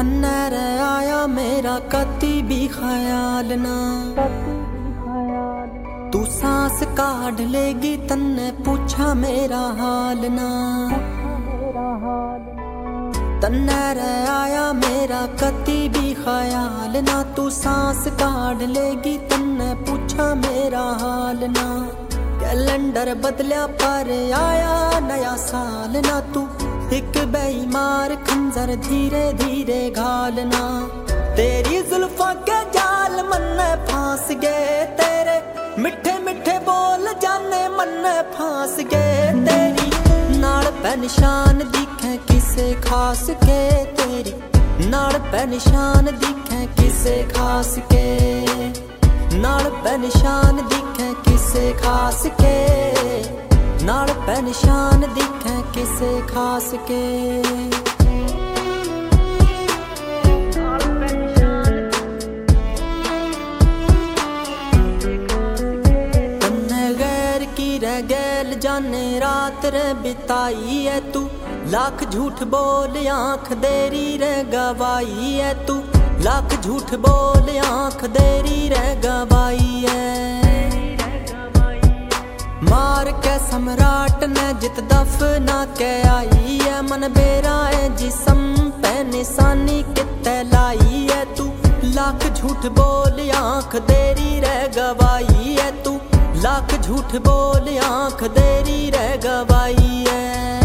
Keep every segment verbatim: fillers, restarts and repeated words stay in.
तन्ने रे आया मेरा कति भी ख्याल ना, तू सांस काढ़ लेगी तन्ने पूछा मेरा हाल ना। तन्ने रे आया मेरा कति भी ख्याल ना, तू सांस काढ़ लेगी तन्ने पूछा मेरा हाल ना। कैलेंडर बदलिया पर आया नया साल ना, तू एक बेईमार खंजर धीरे धीरे घालना। तेरी जुल्फों के जाल मन फांस गए, तेरे मिठे मिठे बोल जाने मन फांस गए। तेरी नाड़ पे निशान दिखे किसे खास के, तेरी नाड़ पे निशान दिखे किसे खास के, नाड़ पे निशान दिखे किसे खास के, नाड़ पे निशान दिखे किसे खास के। तन्ने गैर की रह गैल जाने रात रे बिताई है तू, लाख झूठ बोल आंख देरी रे गवाई है तू, लाख झूठ बोल आंख देरी रे गवाई है। मार के सम्राट ने जित दफना के आई है, मन बेरा है जिसम पे निशानी कित्ते लाई है तू, लाख झूठ बोल आंख देरी रह गवाई है तू, लाख झूठ बोल आंख देरी रह गवाई है।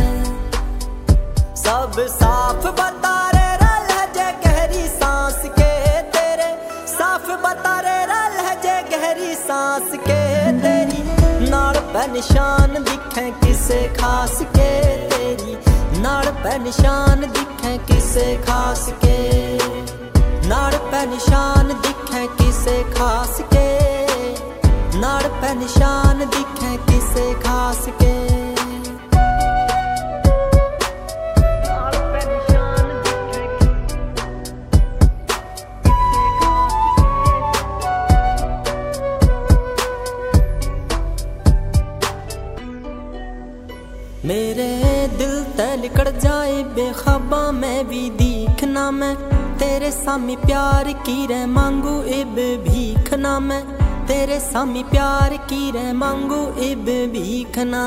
सब साफ बता रे लहजे गहरी सांस के, तेरे साफ बता रे लहजे गहरी सांस के। तेरी नाड़ पे निशान दिखे किसे खास के, तेरी नाड़ पे निशान दिखे किसे खास के, नाड़ पे निशान दिखे किसे खास के, नाड़ पे निशान दिखे किसे खास के। मेरे दिल ते लिकड़ जाए बेखबा मैं भी दिखना, मैं तेरे सामी प्यार की रे मांगू इब भीखना, मैं तेरे सामी प्यार की रे मांगू इब भीखना।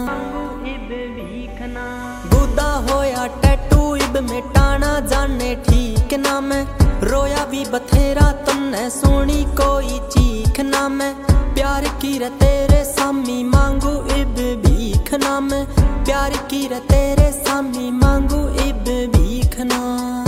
गुदा होया टैटू इब मिटाना जाने ठीक ना, मैं रोया भी बथेरा तन्ने सोनी कोई चीखना, मैं प्यार की रे तेरे सामी मांगू इब भीखना, मैं प्यार की रे तेरे सामी मांगू इब भीखना।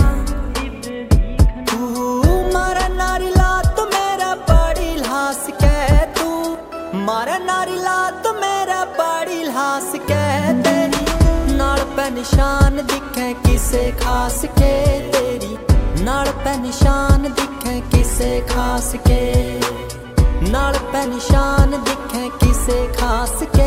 तू मारा नारी लात मेरा बड़ी लास के, तू मारा नारी लात मेरा बड़ी लास के। तेरी नाड़ पे निशान दिखे किसे खास के, तेरी नाड़ पे निशान दिखे किसे खास के, नाड़ पे निशान दिखे किसे खास के।